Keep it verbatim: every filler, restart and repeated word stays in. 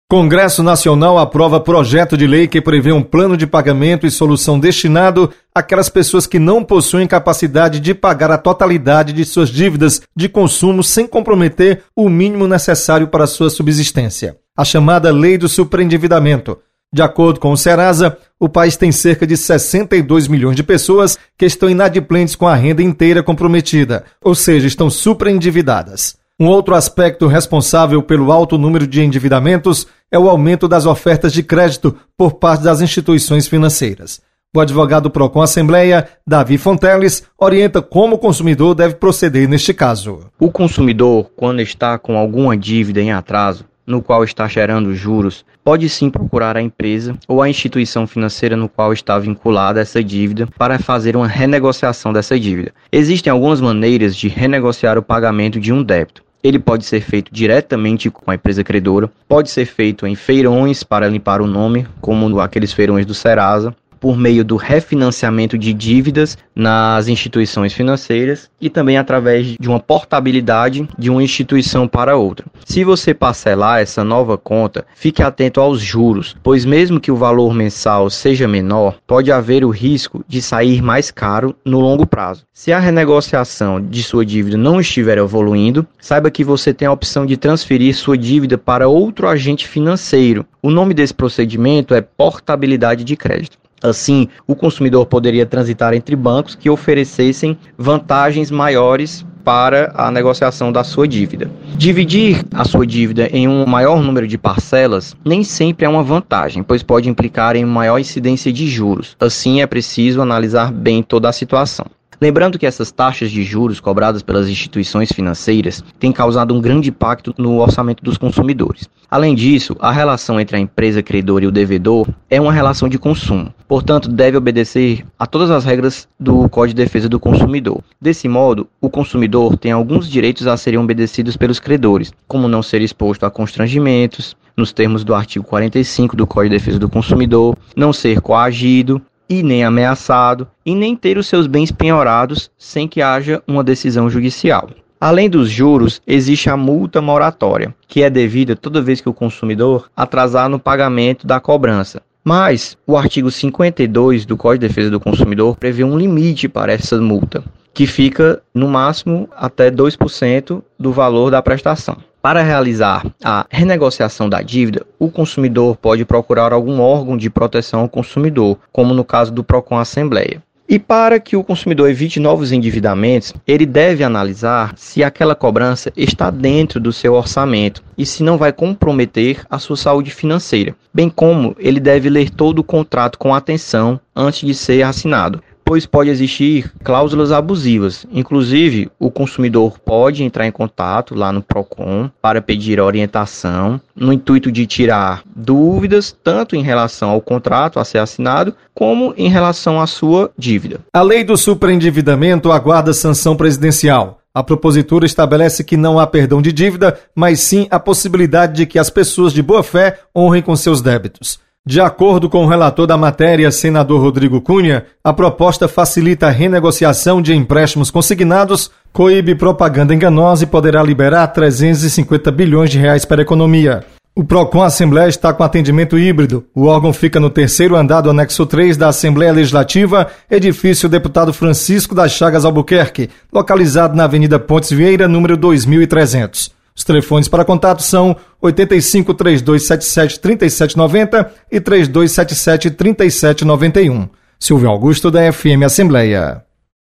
Congresso Nacional aprova projeto de lei que prevê um plano de pagamento e solução destinado àquelas pessoas que não possuem capacidade de pagar a totalidade de suas dívidas de consumo sem comprometer o mínimo necessário para sua subsistência. A chamada Lei do Superendividamento. De acordo com o Serasa, o país tem cerca de sessenta e dois milhões de pessoas que estão inadimplentes com a renda inteira comprometida, ou seja, estão superendividadas. Um outro aspecto responsável pelo alto número de endividamentos é o aumento das ofertas de crédito por parte das instituições financeiras. O advogado do Procon Assembleia, Davi Fonteles, orienta como o consumidor deve proceder neste caso. O consumidor, quando está com alguma dívida em atraso, no qual está gerando juros, pode sim procurar a empresa ou a instituição financeira no qual está vinculada essa dívida para fazer uma renegociação dessa dívida. Existem algumas maneiras de renegociar o pagamento de um débito. Ele pode ser feito diretamente com a empresa credora, pode ser feito em feirões para limpar o nome, como aqueles feirões do Serasa, por meio do refinanciamento de dívidas nas instituições financeiras e também através de uma portabilidade de uma instituição para outra. Se você parcelar essa nova conta, fique atento aos juros, pois mesmo que o valor mensal seja menor, pode haver o risco de sair mais caro no longo prazo. Se a renegociação de sua dívida não estiver evoluindo, saiba que você tem a opção de transferir sua dívida para outro agente financeiro. O nome desse procedimento é portabilidade de crédito. Assim, o consumidor poderia transitar entre bancos que oferecessem vantagens maiores para a negociação da sua dívida. Dividir a sua dívida em um maior número de parcelas nem sempre é uma vantagem, pois pode implicar em maior incidência de juros. Assim, é preciso analisar bem toda a situação. Lembrando que essas taxas de juros cobradas pelas instituições financeiras têm causado um grande impacto no orçamento dos consumidores. Além disso, a relação entre a empresa credora e o devedor é uma relação de consumo. Portanto, deve obedecer a todas as regras do Código de Defesa do Consumidor. Desse modo, o consumidor tem alguns direitos a serem obedecidos pelos credores, como não ser exposto a constrangimentos, nos termos do artigo quarenta e cinco do Código de Defesa do Consumidor, não ser coagido e nem ameaçado, e nem ter os seus bens penhorados sem que haja uma decisão judicial. Além dos juros, existe a multa moratória, que é devida toda vez que o consumidor atrasar no pagamento da cobrança. Mas o artigo cinquenta e dois do Código de Defesa do Consumidor prevê um limite para essa multa, que fica no máximo até dois por cento do valor da prestação. Para realizar a renegociação da dívida, o consumidor pode procurar algum órgão de proteção ao consumidor, como no caso do Procon Assembleia. E para que o consumidor evite novos endividamentos, ele deve analisar se aquela cobrança está dentro do seu orçamento e se não vai comprometer a sua saúde financeira, bem como ele deve ler todo o contrato com atenção antes de ser assinado, pois pode existir cláusulas abusivas. Inclusive, o consumidor pode entrar em contato lá no Procon para pedir orientação, no intuito de tirar dúvidas, tanto em relação ao contrato a ser assinado, como em relação à sua dívida. A Lei do Superendividamento aguarda sanção presidencial. A propositura estabelece que não há perdão de dívida, mas sim a possibilidade de que as pessoas de boa fé honrem com seus débitos. De acordo com o relator da matéria, senador Rodrigo Cunha, a proposta facilita a renegociação de empréstimos consignados, coíbe propaganda enganosa e poderá liberar trezentos e cinquenta bilhões de reais para a economia. O Procon Assembleia está com atendimento híbrido. O órgão fica no terceiro andar do anexo três da Assembleia Legislativa, edifício Deputado Francisco das Chagas Albuquerque, localizado na Avenida Pontes Vieira, número dois mil e trezentos. Os telefones para contato são oito cinco, três dois sete sete, três sete nove zero e três dois sete sete, três sete nove um. Silvio Augusto, da F M Assembleia.